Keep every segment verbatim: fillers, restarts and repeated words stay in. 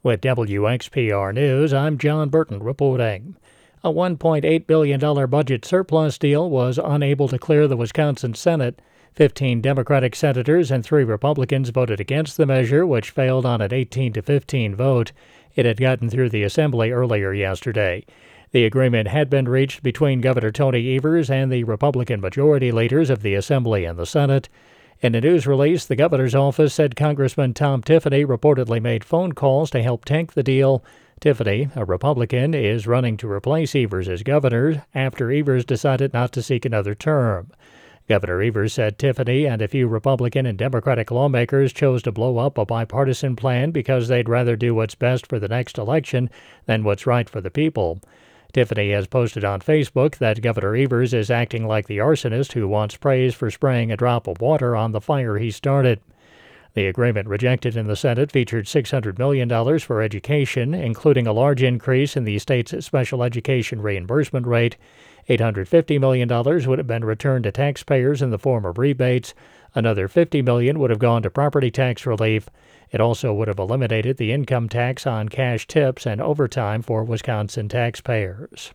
With W X P R News, I'm John Burton reporting. A one point eight billion dollars budget surplus deal was unable to clear the Wisconsin Senate. Fifteen Democratic senators and three Republicans voted against the measure, which failed on an eighteen to fifteen vote. It had gotten through the Assembly earlier yesterday. The agreement had been reached between Governor Tony Evers and the Republican majority leaders of the Assembly and the Senate. In a news release, the governor's office said Congressman Tom Tiffany reportedly made phone calls to help tank the deal. Tiffany, a Republican, is running to replace Evers as governor after Evers decided not to seek another term. Governor Evers said Tiffany and a few Republican and Democratic lawmakers chose to blow up a bipartisan plan because they'd rather do what's best for the next election than what's right for the people. Tiffany has posted on Facebook that Governor Evers is acting like the arsonist who wants praise for spraying a drop of water on the fire he started. The agreement rejected in the Senate featured six hundred million dollars for education, including a large increase in the state's special education reimbursement rate. eight hundred fifty million dollars would have been returned to taxpayers in the form of rebates. Another fifty million dollars would have gone to property tax relief. It also would have eliminated the income tax on cash tips and overtime for Wisconsin taxpayers.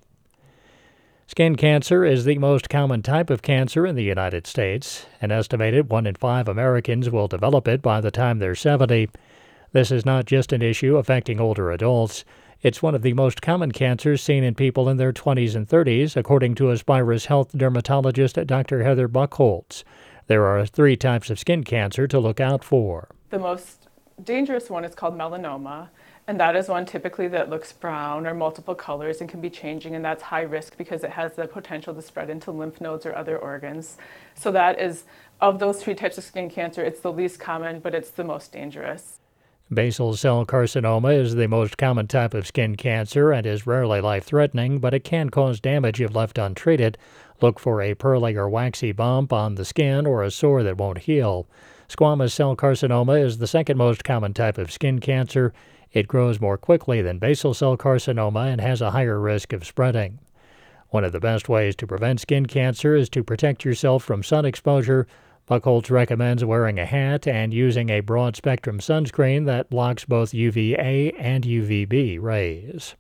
Skin cancer is the most common type of cancer in the United States. An estimated one in five Americans will develop it by the time they're seventy. This is not just an issue affecting older adults. It's one of the most common cancers seen in people in their twenties and thirties, according to Aspirus Health dermatologist Doctor Heather Buchholz. There are three types of skin cancer to look out for. The most dangerous one is called melanoma, and that is one typically that looks brown or multiple colors and can be changing, and that's high risk because it has the potential to spread into lymph nodes or other organs. So that is, of those three types of skin cancer, it's the least common, but it's the most dangerous. Basal cell carcinoma is the most common type of skin cancer and is rarely life-threatening, but it can cause damage if left untreated. Look for a pearly or waxy bump on the skin or a sore that won't heal. Squamous cell carcinoma is the second most common type of skin cancer. It grows more quickly than basal cell carcinoma and has a higher risk of spreading. One of the best ways to prevent skin cancer is to protect yourself from sun exposure. Buchholz recommends wearing a hat and using a broad-spectrum sunscreen that blocks both U V A and U V B rays.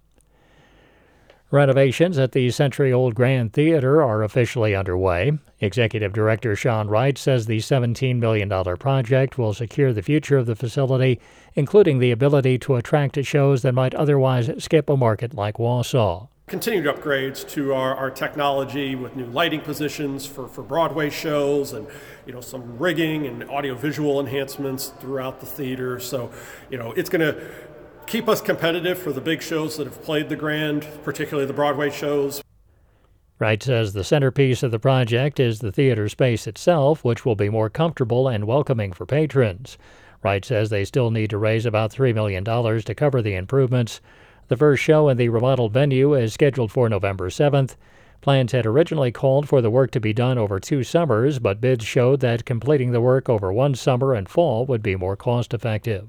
Renovations at the century-old Grand Theater are officially underway. Executive Director Sean Wright says the seventeen million dollars project will secure the future of the facility, including the ability to attract shows that might otherwise skip a market like Wausau. Continued upgrades to our, our technology with new lighting positions for, for Broadway shows and, you know, some rigging and audiovisual enhancements throughout the theater. So, you know, it's going to keep us competitive for the big shows that have played the Grand, particularly the Broadway shows. Wright says the centerpiece of the project is the theater space itself, which will be more comfortable and welcoming for patrons. Wright says they still need to raise about three million dollars to cover the improvements. The first show in the remodeled venue is scheduled for November seventh. Plans had originally called for the work to be done over two summers, but bids showed that completing the work over one summer and fall would be more cost-effective.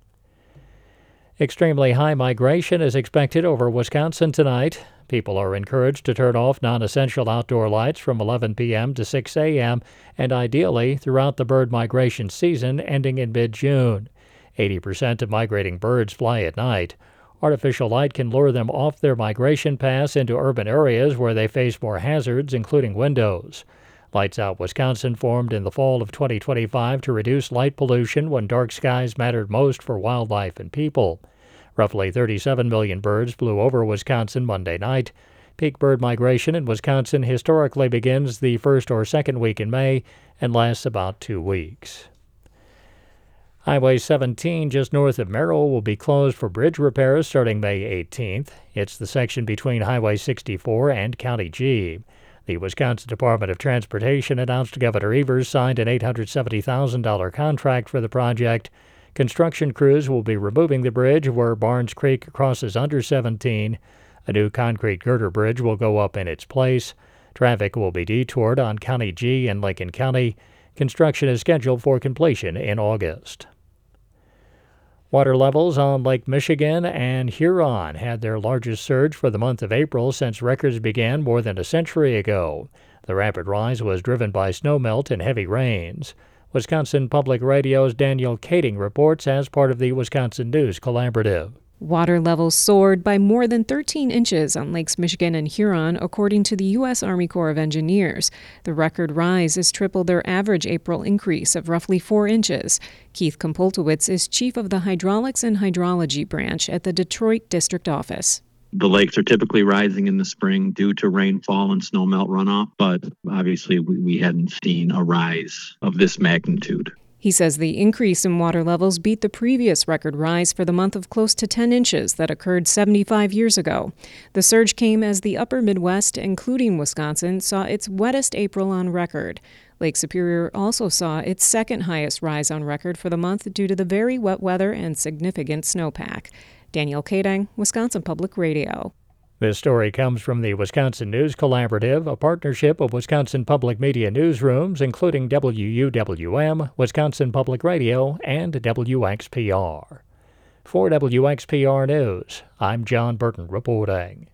Extremely high migration is expected over Wisconsin tonight. People are encouraged to turn off non-essential outdoor lights from eleven p.m. to six a.m. and ideally throughout the bird migration season ending in mid-June. eighty percent of migrating birds fly at night. Artificial light can lure them off their migration paths into urban areas where they face more hazards, including windows. Lights Out Wisconsin formed in the fall of twenty twenty-five to reduce light pollution when dark skies mattered most for wildlife and people. Roughly thirty-seven million birds flew over Wisconsin Monday night. Peak bird migration in Wisconsin historically begins the first or second week in May and lasts about two weeks. Highway seventeen just north of Merrill will be closed for bridge repairs starting May eighteenth. It's the section between Highway sixty-four and County G. The Wisconsin Department of Transportation announced Governor Evers signed an eight hundred seventy thousand dollars contract for the project. Construction crews will be removing the bridge where Barnes Creek crosses under seventeen. A new concrete girder bridge will go up in its place. Traffic will be detoured on County G in Lincoln County. Construction is scheduled for completion in August. Water levels on Lake Michigan and Huron had their largest surge for the month of April since records began more than a century ago. The rapid rise was driven by snowmelt and heavy rains. Wisconsin Public Radio's Daniel Kading reports as part of the Wisconsin News Collaborative. Water levels soared by more than thirteen inches on Lakes Michigan and Huron, according to the U S Army Corps of Engineers. The record rise is triple their average April increase of roughly four inches. Keith Kompoltowitz is chief of the Hydraulics and Hydrology branch at the Detroit District Office. The lakes are typically rising in the spring due to rainfall and snowmelt runoff, but obviously we, we hadn't seen a rise of this magnitude. He says the increase in water levels beat the previous record rise for the month of close to ten inches that occurred seventy-five years ago. The surge came as the upper Midwest, including Wisconsin, saw its wettest April on record. Lake Superior also saw its second highest rise on record for the month due to the very wet weather and significant snowpack. Danielle Kadang, Wisconsin Public Radio. This story comes from the Wisconsin News Collaborative, a partnership of Wisconsin Public Media newsrooms, including W U W M, Wisconsin Public Radio, and W X P R. For W X P R News, I'm John Burton reporting.